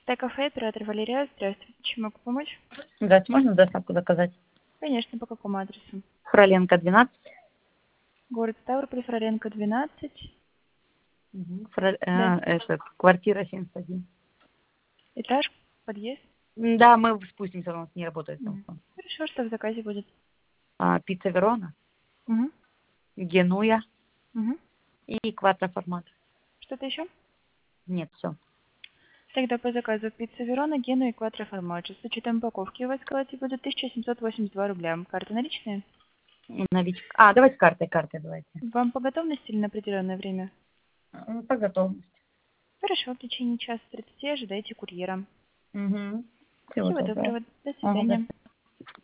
Кафе, оператор Валерия. Здравствуйте. Чем могу помочь? Здравствуйте, можно доставку заказать? Конечно, по какому адресу? Фроленко, 12. Город Ставрополь, Фроленко, 12. Да. Квартира 71. Этаж, подъезд. Да, мы спустимся, у нас не работает Мгм. телефон. Хорошо, что в заказе будет? Пицца Верона, Угу. Генуя Угу. и квадроформат. Что-то еще? Нет, все. Тогда по заказу пицца Верона, Гену и Кватро Формаджо. С учетом упаковки у вас в складе будет 1782 рубля. Карта наличная? Наличка. Давайте картой давайте. Вам по готовности или на определенное время? По готовности. Хорошо, в течение часа 30 ожидайте курьера. Угу. Всего Всего доброго. доброго. До Ага, до свидания.